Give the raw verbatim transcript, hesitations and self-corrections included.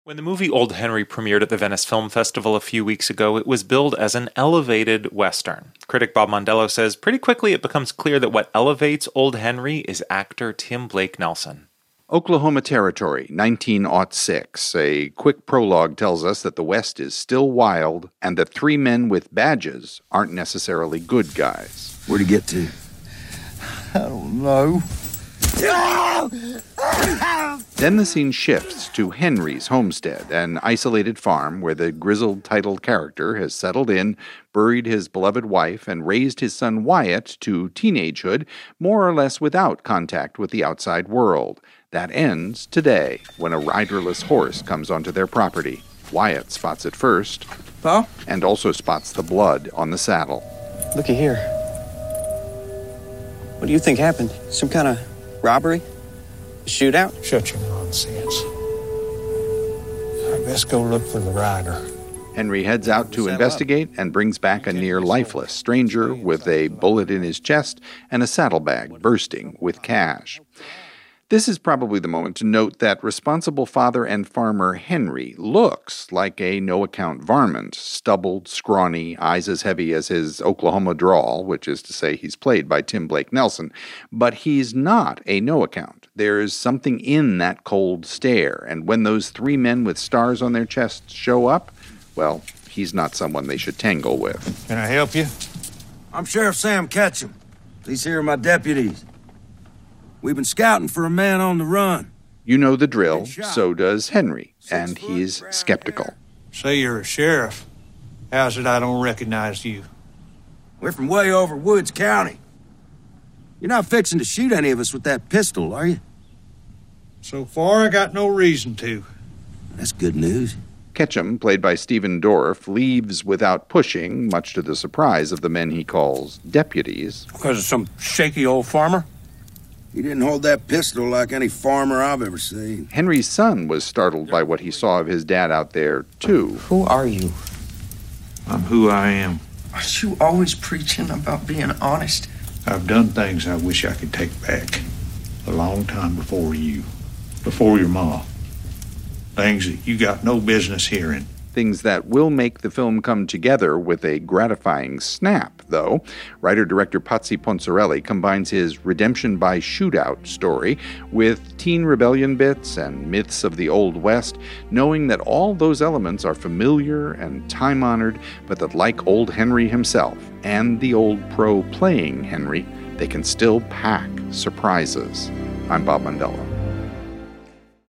When the movie Old Henry premiered at the Venice Film Festival a few weeks ago, it was billed as an elevated Western. Critic Bob Mondello says pretty quickly it becomes clear that what elevates Old Henry is actor Tim Blake Nelson. Oklahoma Territory, nineteen oh six. A quick prologue tells us that the West is still wild and that three men with badges aren't necessarily good guys. Where'd he get to? I don't know. Then the scene shifts to Henry's homestead, an isolated farm where the grizzled title character has settled in, buried his beloved wife, and raised his son Wyatt to teenagehood, more or less without contact with the outside world. That ends today when a riderless horse comes onto their property. Wyatt spots it first, Pa? and also spots the blood on the saddle. Looky here. What do you think happened? Some kind of robbery? A shootout? Shut your nonsense. I best go look for the rider. Henry heads out to investigate and brings back a near lifeless stranger with a bullet in his chest and a saddlebag bursting with cash. This is probably the moment to note that responsible father and farmer Henry looks like a no-account varmint, stubbled, scrawny, eyes as heavy as his Oklahoma drawl, which is to say he's played by Tim Blake Nelson. But he's not a no-account. There's something in that cold stare, and when those three men with stars on their chests show up, well, he's not someone they should tangle with. Can I help you? I'm Sheriff Sam Ketchum. These here are my deputies. We've been scouting for a man on the run. You know the drill, so does Henry, and he's skeptical. Say you're a sheriff. How's it I don't recognize you? We're from way over Woods County. You're not fixing to shoot any of us with that pistol, are you? So far, I got no reason to. That's good news. Ketchum, played by Stephen Dorff, leaves without pushing, much to the surprise of the men he calls deputies. Because of some shaky old farmer? He didn't hold that pistol like any farmer I've ever seen. Henry's son was startled by what he saw of his dad out there, too. Who are you? I'm who I am. Aren't you always preaching about being honest? I've done things I wish I could take back. A long time before you. Before your ma. Things that you got no business hearing. Things that will make the film come together with a gratifying snap, though. Writer-director Patsy Ponzarelli combines his redemption by shootout story with teen rebellion bits and myths of the Old West, knowing that all those elements are familiar and time-honored, but that like old Henry himself and the old pro playing Henry, they can still pack surprises. I'm Bob Mondello.